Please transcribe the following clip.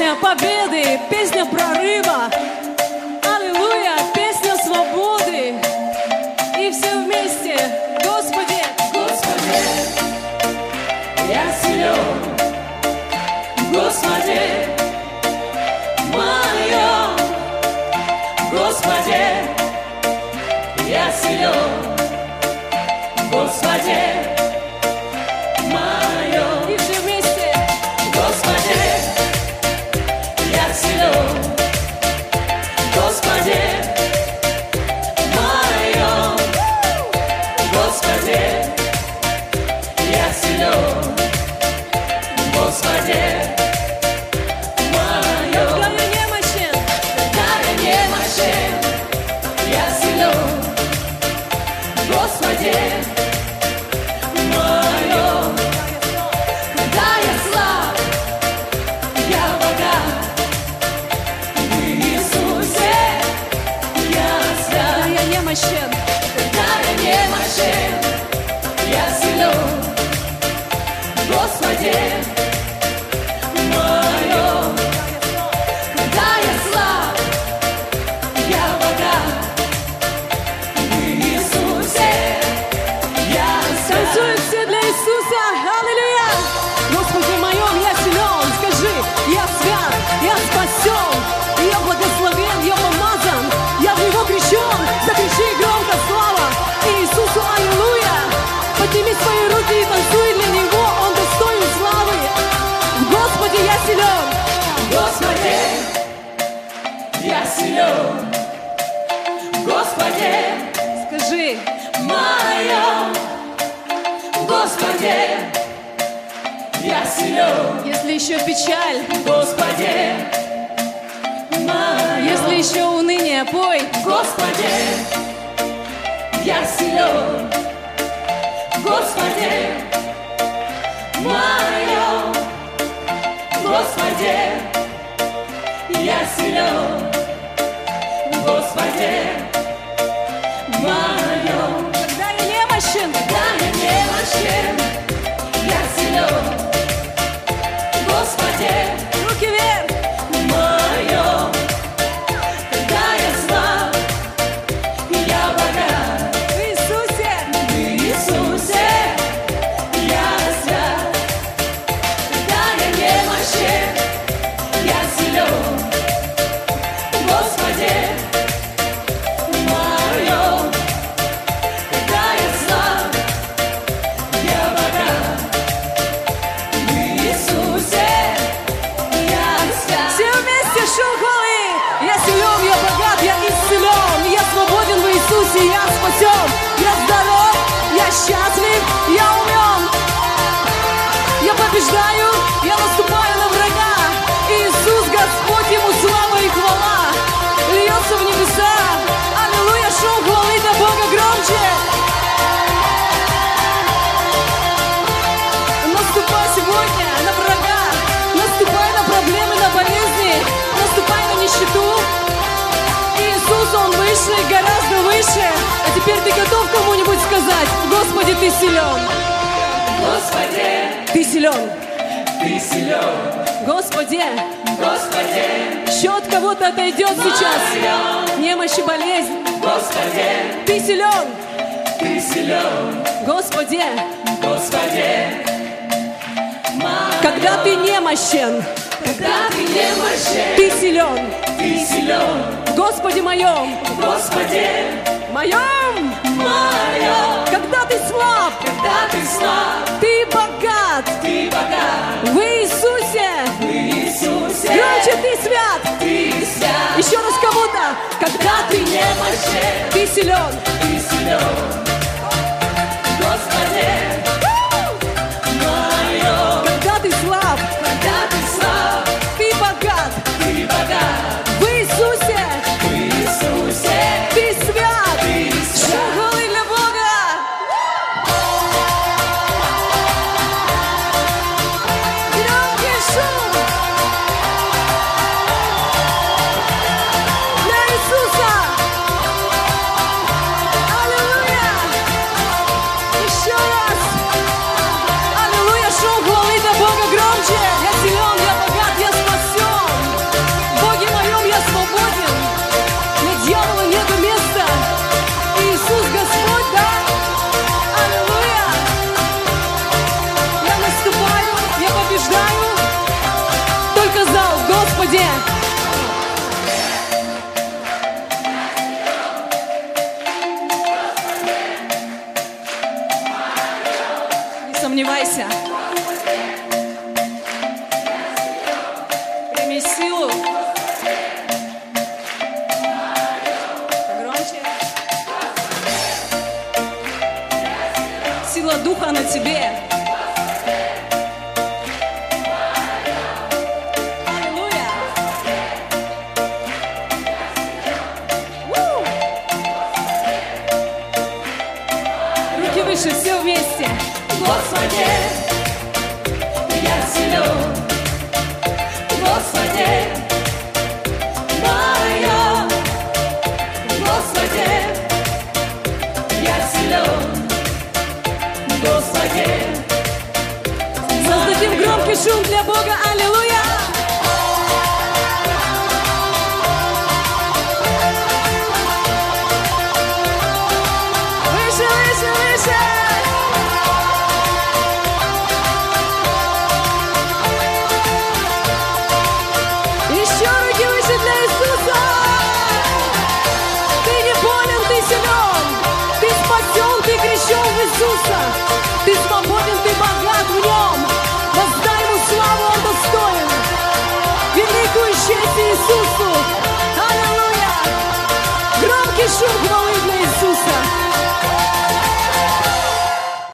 песня победы, песня прорыва. Аллилуйя, песня свободы. И все вместе, Господи, Господи, я силен, Господи, моем, Господи, я силен, Господи, моем. и все вместе. Господи, я силен, Господи, моем, Господи, я силен, Господи, моем. Когда я немощен, Когда я немощен, я силен, Господи, моем. Когда я слаб, я богат, в Иисусе я свят. когда я немощен, Когда я немощен, я силен, Господи, моем. Когда я слаб, я богат, в Иисусе я свят. танцуем все для Иисуса. Аллилуйя! Господи моем, я силен. Скажи, я свят, я спасен, я благословен, я помазан, я в Него крещен. Закричи громко слава Иисусу, аллилуйя! Подними свои руки и танцуй для Него, Он достоин славы. Господи, я силен. Господи, я силен, Господи, Скажи, моем, Господи, я силен, если еще печаль, Господи, моем, если еще уныние, пой. Господи, я силен, Господи, моем, Господи, я силен, Господи, моем. Когда я немощен, Когда я немощен, я силен, Господи, руки вверх. моем. Когда я слаб, я богат, В Иисусе. в Иисусе я свят. Когда я немощен, я силен, Господи, моем. Когда я слаб, я богат, в Иисусе я свят. Все вместе шум хвалы. Я силен, я богат, я исцелен. Я свободен в Иисусе, я спасен. Я здоров, я счастлив, я умен. Я побеждаю, я наступаю на врага. Иисус Господь, Ему слава и хвала. Льется в небеса. Аллилуйя, шум хвалы для Бога громче. Наступай сегодня на врага, наступай на проблемы, на болезни, наступай на нищету. Иисус, Он выше, гораздо выше. А теперь ты готов кому-нибудь сказать: Господи, Ты силен, Господи, Ты силен. Ты силен, Господи, Господи, счет кого-то отойдет сейчас. Немощь и болезнь. Господи, Ты силен, Ты силен, Господи. Господи, Когда ты немощен, когда Ты немощен, Ты силен. Ты силен, Господи моем, Господи, моем. моем. Когда ты слаб, Когда Ты слаб, Ты богат. Ты богат, В Иисусе. в Иисусе Громче, Ты свят. Ты свят. Еще раз кому-то. Когда Ты немощен, Ты силен. Ты силен, Господи, моем. Когда ты слаб, Когда Ты слаб, Ты богат. Ты богат, В Иисусе. в Иисусе Ты свят. Ты Шум свят. хвалы для Бога. Громкий шум. Для Иисуса. Аллилуйя. сомневайся. Прими силу. Громче. Сила Духа на тебе. Аллилуйя. Руки выше, все вместе. Господи, я силен. Господи, моя. Господи, я силен. Господи. Создадим громкий шум для Бога. Аллилуйя. Выше, выше, выше. Еще руки выше для Иисуса. Ты не болен, ты силен. Ты спасен, ты крещен в Иисуса.